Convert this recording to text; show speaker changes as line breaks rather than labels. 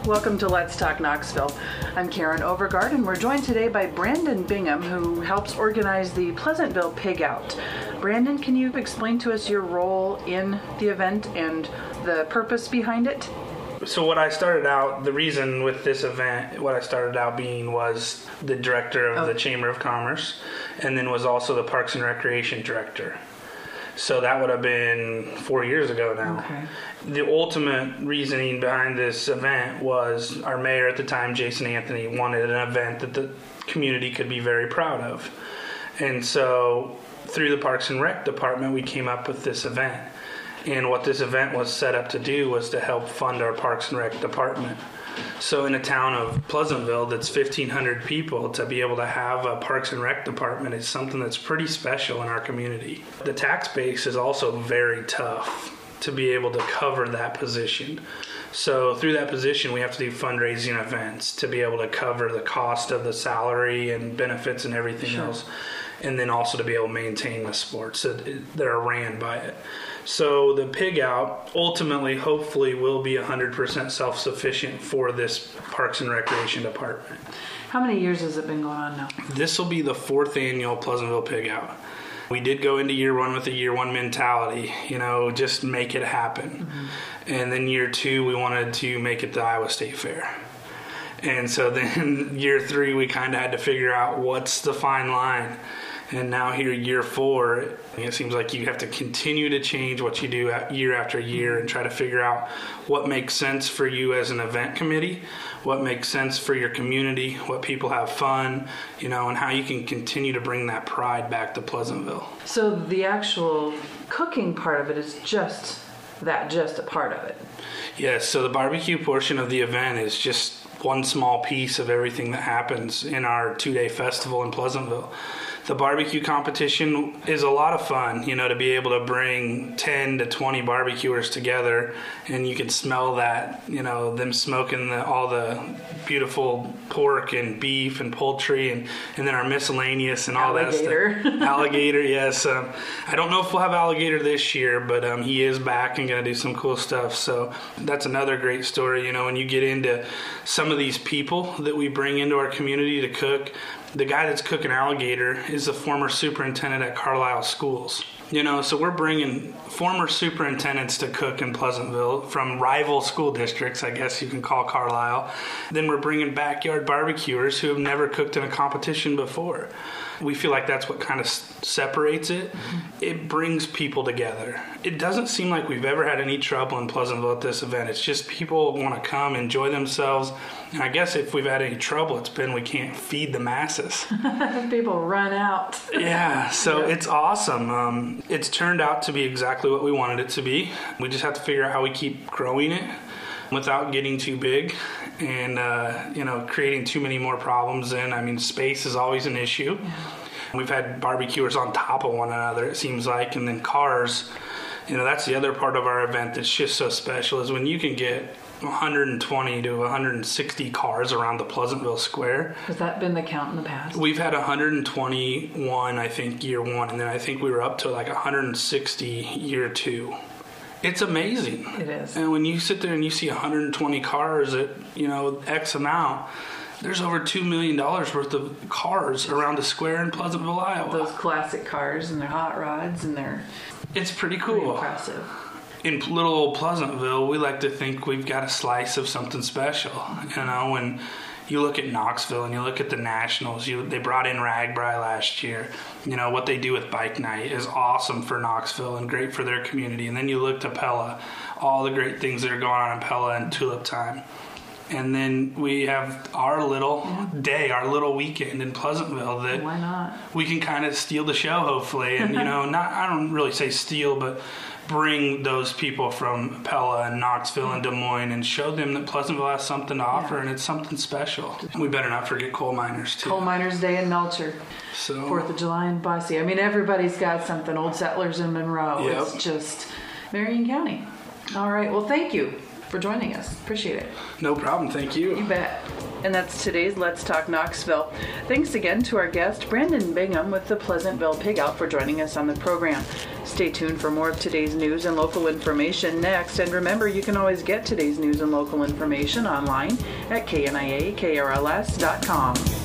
Welcome to Let's Talk Knoxville. I'm Karen Overgard, and we're joined today by Brandon Bingham, who helps organize the Pleasantville Pig Out. Brandon, can you explain to us your role in the event and the purpose behind it?
So what I started out, the reason with this event, what I started out being was the director of the Chamber of Commerce, and then was also the Parks and Recreation director. So that would have been 4 years ago now.
Okay.
The ultimate reasoning behind this event was our mayor at the time, Jason Anthony, wanted an event that the community could be very proud of. And so through the Parks and Rec department, we came up with this event. And what this event was set up to do was to help fund our Parks and Rec department. So in a town of Pleasantville that's 1,500 people, to be able to have a Parks and Rec department is something that's pretty special in our community. The tax base is also very tough to be able to cover that position. So through that position, we have to do fundraising events to be able to cover the cost of the salary and benefits and everything else. And then also to be able to maintain the sports that are ran by it. So the Pig Out ultimately, hopefully, will be 100% self-sufficient for this Parks and Recreation department.
How many years has it been going on now?
This will be the 4th annual Pleasantville Pig Out. We did go into year 1 with a year 1 mentality, just make it happen. Mm-hmm. And then year 2, we wanted to make it the Iowa State Fair. And so then year 3, we kind of had to figure out what's the fine line. And now here, year 4, it seems like you have to continue to change what you do year after year and try to figure out what makes sense for you as an event committee, what makes sense for your community, what people have fun, and how you can continue to bring that pride back to Pleasantville.
So the actual cooking part of it is just a part of it?
Yes, so the barbecue portion of the event is just one small piece of everything that happens in our 2-day festival in Pleasantville. The barbecue competition is a lot of fun, to be able to bring 10 to 20 barbecuers together, and you can smell that, them smoking all the beautiful pork and beef and poultry, and then our miscellaneous and all that stuff. Alligator, yes. I don't know if we'll have alligator this year, but he is back and going to do some cool stuff. So that's another great story, when you get into some of these people that we bring into our community to cook. The guy that's cooking alligator is the former superintendent at Carlisle Schools. So we're bringing former superintendents to cook in Pleasantville from rival school districts, I guess you can call Carlisle. Then we're bringing backyard barbecuers who have never cooked in a competition before. We feel like that's what kind of separates it. It brings people together. It doesn't seem like we've ever had any trouble in Pleasantville at this event. It's just people want to come, enjoy themselves. And I guess if we've had any trouble, it's been we can't feed the masses.
People run out.
Yeah, so It's awesome. It's turned out to be exactly what we wanted it to be. We just have to figure out how we keep growing it without getting too big and creating too many more problems. Space is always an issue. Yeah. We've had barbecuers on top of one another, it seems like, and then cars. That's the other part of our event that's just so special is when you can get 120 to 160 cars around the Pleasantville Square.
Has that been the count in the past?
We've had 121, I think, year 1, and then I think we were up to like 160 year 2. It's amazing.
It is.
And when you sit there and you see 120 cars at, X amount, there's over $2 million worth of cars around the square in Pleasantville, Iowa.
Those classic cars and their hot rods and
It's pretty cool.
Pretty impressive.
In little old Pleasantville, we like to think we've got a slice of something special. When you look at Knoxville and you look at the Nationals, they brought in Ragbri last year. What they do with Bike Night is awesome for Knoxville and great for their community. And then you look to Pella, all the great things that are going on in Pella and Tulip Time. And then we have our little day, our little weekend in Pleasantville that
why not?
We can kind of steal the show, hopefully. And, I don't really say steal, but bring those people from Pella and Knoxville and Des Moines and show them that Pleasantville has something to offer and it's something special. We better not forget Coal Miners, too.
Coal Miners Day in Melcher.
So
4th of July in Boise. Everybody's got something. Old Settlers in Monroe. Yep. It's just Marion County. All right. Well, thank you. for joining us. Appreciate it.
No problem. Thank you.
You bet. And that's today's Let's Talk Knoxville. Thanks again to our guest, Brandon Bingham with the Pleasantville Pig Out, for joining us on the program. Stay tuned for more of today's news and local information next. And remember, you can always get today's news and local information online at kniakrls.com.